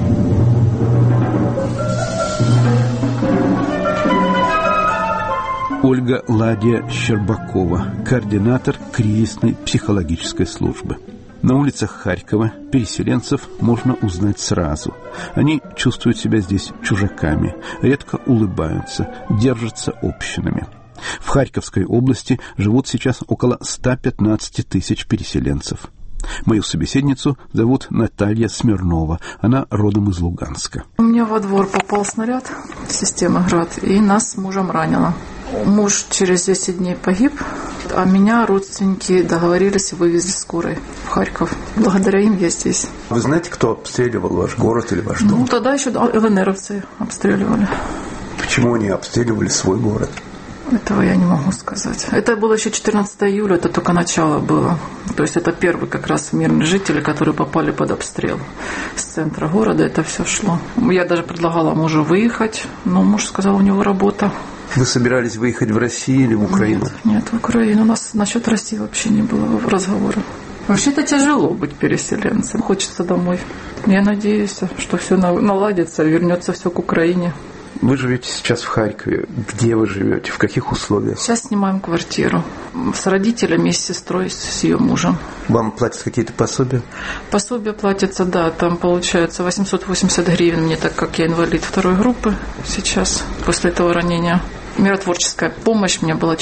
Ольга Ладия Щербакова, координатор кризисной психологической службы. На улицах Харькова переселенцев можно узнать сразу. Они чувствуют себя здесь чужаками, редко улыбаются, держатся общинами. В Харьковской области живут сейчас около 115 тысяч переселенцев. Мою собеседницу зовут Наталья Смирнова. Она родом из Луганска. У меня во двор попал снаряд системы «Град», и нас с мужем ранило. Муж через 10 дней погиб, а меня родственники договорились и вывезли скорой в Харьков. Благодаря им я здесь. Вы знаете, кто обстреливал ваш город или ваш дом? Тогда еще ЛНРовцы обстреливали. Почему они обстреливали свой город? Этого я не могу сказать. Это было еще 14 июля, это только начало было. То есть это первые как раз мирные жители, которые попали под обстрел. С центра города это все шло. Я даже предлагала мужу выехать, но муж сказал, у него работа. Вы собирались выехать в Россию или в Украину? Нет, в Украину. У нас насчет России вообще не было разговора. Вообще-то тяжело быть переселенцем. Хочется домой. Я надеюсь, что все наладится, вернется все к Украине. Вы живете сейчас в Харькове. Где вы живете? В каких условиях? Сейчас снимаем квартиру с родителями и с сестрой, с ее мужем. Вам платят какие-то пособия? Пособие платится, да. Там получается 880 гривен мне, так как я инвалид 2 группы сейчас, после этого ранения. Миротворческая помощь мне была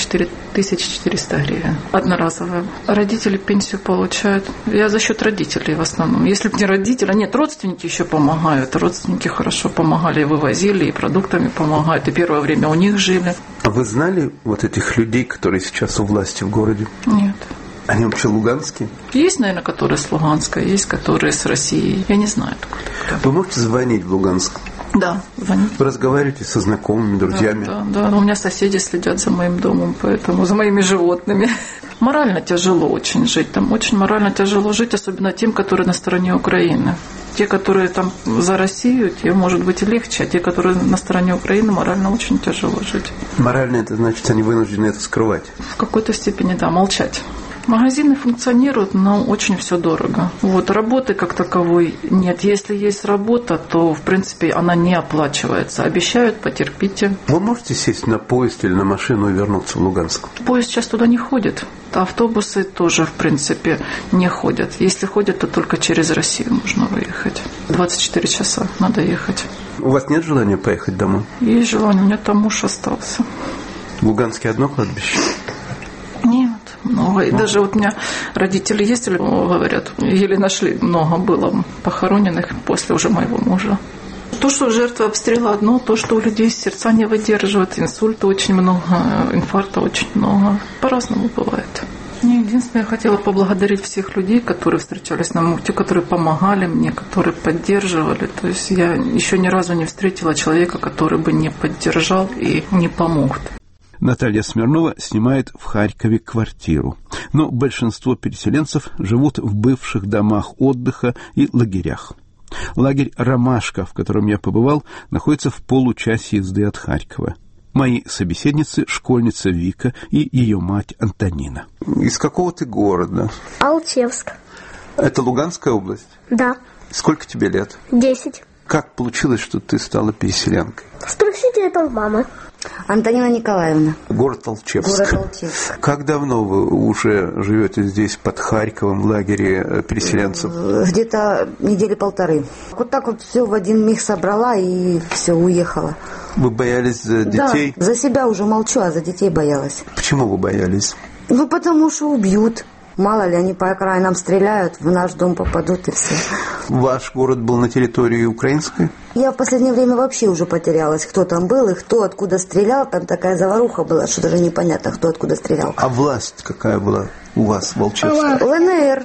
4400 гривен. Одноразовая. Родители пенсию получают. Я за счет родителей в основном. Если бы не родители, нет, родственники еще помогают. Родственники хорошо помогали, вывозили, и продуктами помогают. И первое время у них жили. А вы знали вот этих людей, которые сейчас у власти в городе? Нет. Они вообще луганские? Есть, наверное, которые с Луганска, есть, которые с России. Я не знаю. Откуда. Вы можете звонить в Луганск? Да, звонить. Вы разговариваете со знакомыми, друзьями? Да. У меня соседи следят за моим домом, поэтому за моими животными. Морально тяжело очень жить. Там очень морально тяжело жить, особенно тем, которые на стороне Украины. Те, которые там за Россию, те, может быть, и легче, а те, которые на стороне Украины, морально очень тяжело жить. Морально это значит, они вынуждены это скрывать? В какой-то степени, да, молчать. Магазины функционируют, но очень все дорого. Вот, работы как таковой нет. Если есть работа, то, в принципе, она не оплачивается. Обещают, потерпите. Вы можете сесть на поезд или на машину и вернуться в Луганск? Поезд сейчас туда не ходит. Автобусы тоже, в принципе, не ходят. Если ходят, то только через Россию можно выехать. 24 часа надо ехать. У вас нет желания поехать домой? Есть желание. У меня там муж остался. В Луганске одно кладбище? Нет. Много. И даже вот у меня родители ездили, говорят, еле нашли, много было похороненных после уже моего мужа. То, что жертвы обстрела одно, то, что у людей сердца не выдерживают, инсульта очень много, инфаркта очень много. По-разному бывает. Единственное, я хотела поблагодарить всех людей, которые встречались на муте, которые помогали мне, которые поддерживали. То есть я еще ни разу не встретила человека, который бы не поддержал и не помог. Наталья Смирнова снимает в Харькове квартиру. Но большинство переселенцев живут в бывших домах отдыха и лагерях. Лагерь «Ромашка», в котором я побывал, находится в получасе езды от Харькова. Мои собеседницы – школьница Вика и ее мать Антонина. Из какого ты города? Алчевск. Это Луганская область? Да. Сколько тебе лет? 10. Как получилось, что ты стала переселенкой? Спросите это у мамы. Антонина Николаевна. Город Алчевск. Город Алчевск. Как давно вы уже живете здесь, под Харьковом, в лагере переселенцев? Где-то недели 1.5. Вот так вот все в один миг собрала и все, уехала. Вы боялись за детей? Да, за себя уже молчу, а за детей боялась. Почему вы боялись? Ну, потому что убьют. Мало ли, они по окраинам стреляют, в наш дом попадут и все. Ваш город был на территории украинской? Я в последнее время вообще уже потерялась, кто там был и кто откуда стрелял. Там такая заваруха была, что даже непонятно, кто откуда стрелял. А власть какая была у вас в Алчевске? ЛНР.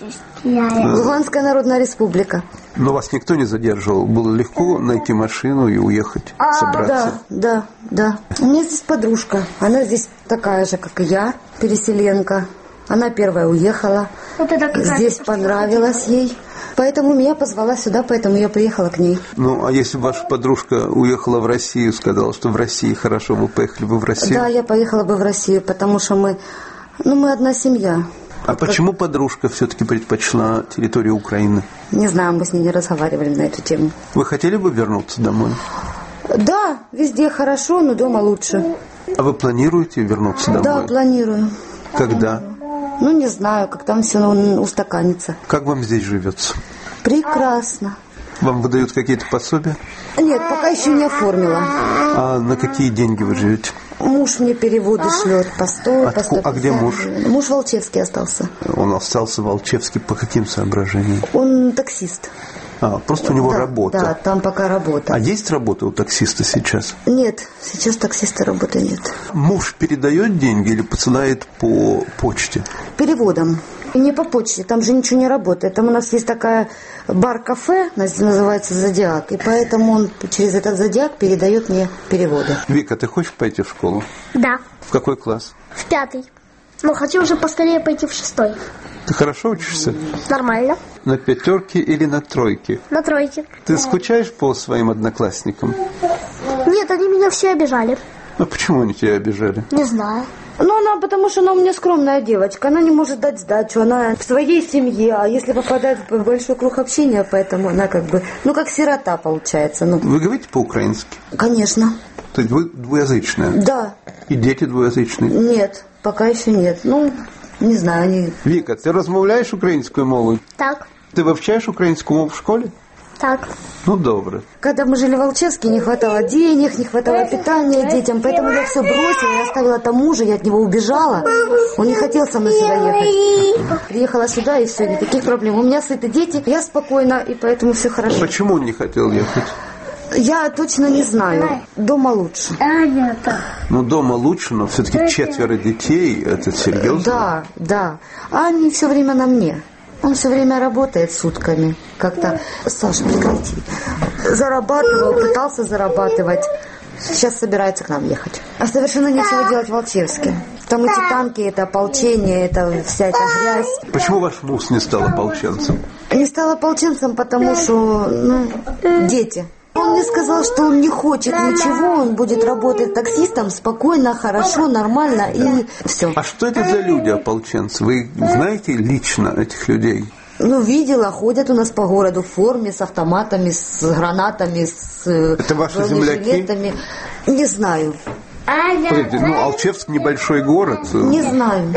Луганская Народная Республика. Но вас никто не задерживал? Было легко найти машину и уехать, собраться? Да. У меня здесь подружка. Она здесь такая же, как и я, переселенка. Она первая уехала. Вот здесь понравилось ей. Поэтому меня позвала сюда, поэтому я приехала к ней. Ну, а если ваша подружка уехала в Россию, сказала, что в России хорошо, вы поехали бы в Россию? Да, я поехала бы в Россию, потому что мы одна семья. А почему подружка все-таки предпочла территорию Украины? Не знаю, мы с ней не разговаривали на эту тему. Вы хотели бы вернуться домой? Да, везде хорошо, но дома лучше. А вы планируете вернуться домой? Да, планирую. Когда? Ну, не знаю, как там все устаканится. Как вам здесь живется? Прекрасно. Вам выдают какие-то пособия? Нет, пока еще не оформила. А на какие деньги вы живете? Муж мне переводы шлет по 100, по 150. А где муж? Муж в Алчевске остался. Он остался в Алчевске по каким соображениям? Он таксист. Просто у него работа. Да, там пока работа. А есть работа у таксиста сейчас? Нет, сейчас таксиста работы нет. Муж передает деньги или посылает по почте? Переводом. И не по почте, там же ничего не работает. Там у нас есть такая бар-кафе, называется «Зодиак», и поэтому он через этот «Зодиак» передает мне переводы. Вика, ты хочешь пойти в школу? Да. В какой класс? В 5. Но хочу уже поскорее пойти в 6. Ты хорошо учишься? Нормально. На 5 или на 3? На 3. Ты скучаешь по своим одноклассникам? Нет, они меня все обижали. А почему они тебя обижали? Не знаю. Ну, потому что она у меня скромная девочка, она не может дать сдачу, она в своей семье, а если попадает в большой круг общения, поэтому она как бы, как сирота получается. Вы говорите по-украински? Конечно. То есть вы двуязычная? Да. И дети двуязычные? Нет, пока еще нет. Не знаю, они... Віка, ти розмовляєш українською мовою? Так. Ти вивчаєш українську мову в школі? Так. Ну, добре. Когда мы жили в Алчевске, не хватало денег, не хватало питания детям, поэтому я все бросила, я оставила там мужа, я от него убежала. Он не хотел со мной сюда ехать. Приехала сюда, и все, никаких проблем. У меня сыты дети, я спокойна, и поэтому все хорошо. Почему он не хотел ехать? Я точно не знаю. Дома лучше. Дома лучше, но все-таки 4 детей, это серьезно? Да. А они все время на мне. Он все время работает сутками. Как-то, Саша, прекрати. Зарабатывал, пытался зарабатывать. Сейчас собирается к нам ехать. А совершенно нечего делать в Алчевске. Там эти танки, это ополчение, это вся эта грязь. Почему ваш муж не стал ополченцем? Не стал ополченцем, потому что, дети. Он мне сказал, что он не хочет ничего, он будет работать таксистом спокойно, хорошо, нормально и все. А что это за люди, ополченцы? Вы знаете лично этих людей? Видела, ходят у нас по городу в форме, с автоматами, с гранатами, с это ваши земляки? Не знаю. Подождите, Алчевск небольшой город. Не знаю.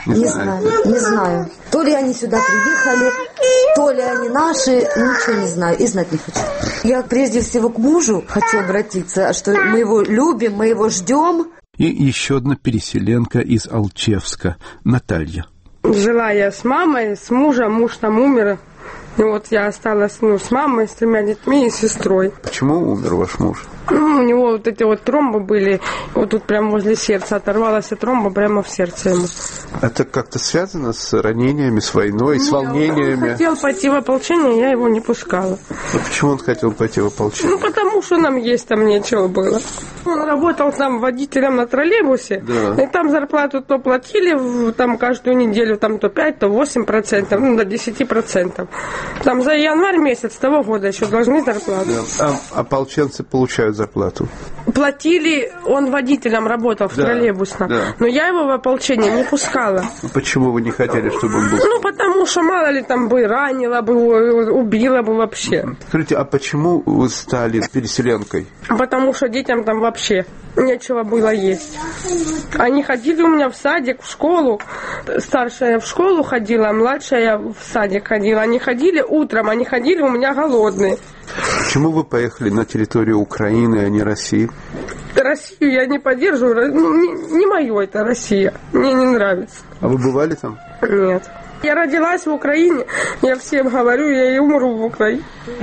То ли они сюда приехали, то ли они наши, ничего не знаю и знать не хочу. Я прежде всего к мужу хочу обратиться, что мы его любим, мы его ждем. И еще одна переселенка из Алчевска, Наталья. Жила я с мамой, с мужем, муж там умер. И вот я осталась с мамой, с 3 детьми и сестрой. Почему умер ваш муж? У него вот эти вот тромбы были, вот тут прямо возле сердца, оторвалась тромба прямо в сердце ему. Это как-то связано с ранениями, с войной, с волнениями? Он хотел пойти в ополчение, я его не пускала. А почему он хотел пойти в ополчение? Потому что нам есть там нечего было. Он работал там водителем на троллейбусе, да. И там зарплату то платили там каждую неделю, там то 5, то 8%, до 10%. Там за январь месяц того года еще должны зарплату. Да. А ополченцы получают зарплату? Платили, он водителем работал в троллейбусном, но я его в ополчение не пускала. Почему вы не хотели, чтобы он был? Потому что мало ли там бы ранила бы, убила бы вообще. Скажите, а почему вы стали переселенкой? Потому что детям там вообще нечего было есть. Они ходили у меня в садик, в школу. Старшая в школу ходила, младшая в садик ходила. Они ходили утром, они ходили у меня голодные. Почему вы поехали на территорию Украины, а не России? Россию я не поддерживаю. Не мое это Россия. Мне не нравится. А вы бывали там? Нет. Я родилась в Украине. Я всем говорю, я и умру в Украине.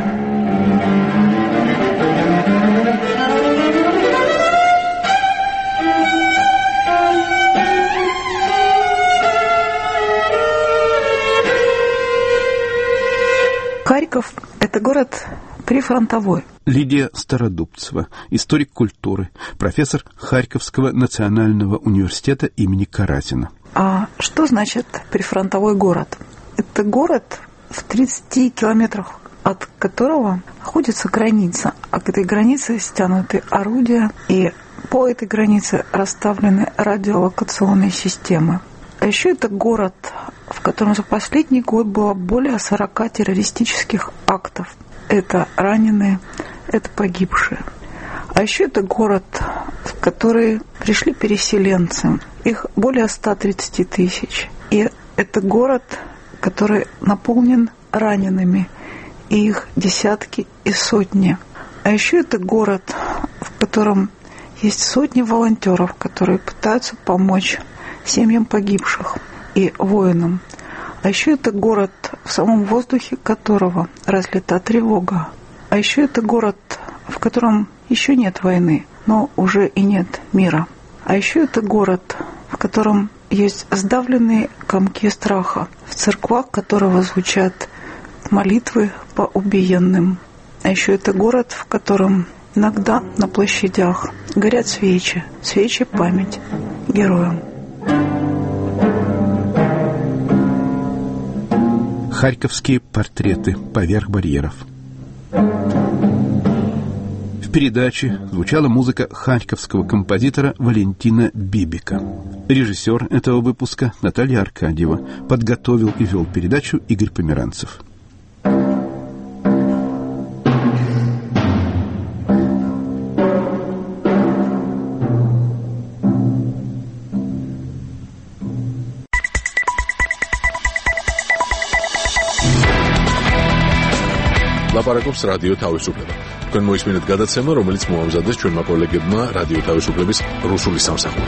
Харьков – это город прифронтовой. Лидия Стародубцева, историк культуры, профессор Харьковского национального университета имени Каразина. А что значит прифронтовой город? Это город в 30 километрах, от которого находится граница. А к этой границе стянуты орудия, и по этой границе расставлены радиолокационные системы. А еще это город, в котором за последний год было более 40 террористических актов. Это раненые, это погибшие. А еще это город, в который пришли переселенцы. Их более 130 тысяч. И это город, который наполнен ранеными. И их десятки и сотни. А еще это город, в котором есть сотни волонтеров, которые пытаются помочь семьям погибших и воинам. А еще это город, в самом воздухе которого разлита тревога. А еще это город, в котором еще нет войны, но уже и нет мира. А еще это город, в котором есть сдавленные комке страха, в церквах которого звучат молитвы по убиенным. А еще это город, в котором иногда на площадях горят свечи память героям. Харьковские портреты поверх барьеров. В передаче звучала музыка харьковского композитора Валентина Бибика. Режиссер этого выпуска Наталья Аркадьева. Подготовил и вел передачу Игорь Померанцев. ლაპარაკობს რადიო თავისუფლება. თქვენ მოისმინეთ გადაცემა, რომელიც მოამზადეს ჩვენმა კოლეგებმა რადიო თავისუფლების რუსული სამსახური.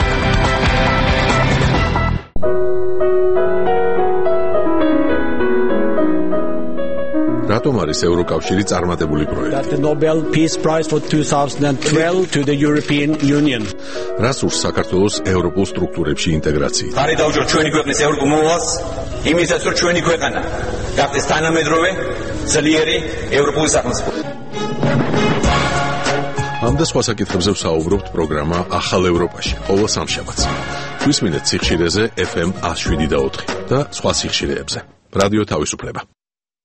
რატომ არის ევროკავშირი წარმატებული პროექტი? The Nobel Peace Prize for 2012 to the European Union. რას ურს საქართველოს ევროპულ სტრუქტურებში ინტეგრაცია? ხარი დაუჯო ჩვენი ქვეყნის ევროპულ მოვალს, იმისაც რომ ჩვენი ქვეყანა გახდეს თანამედროვე ძლიერი ევროპული სახელმწიფო. ამ და სხვა საკითხებზე ვსაუბრობთ პროგრამა ახალ ევროპაში, ყოველ სამშაბათს. გვისმინეთ სიხშირეზე FM 107.4 და სხვა სიხშირეებზე. რადიო თავისუფლება.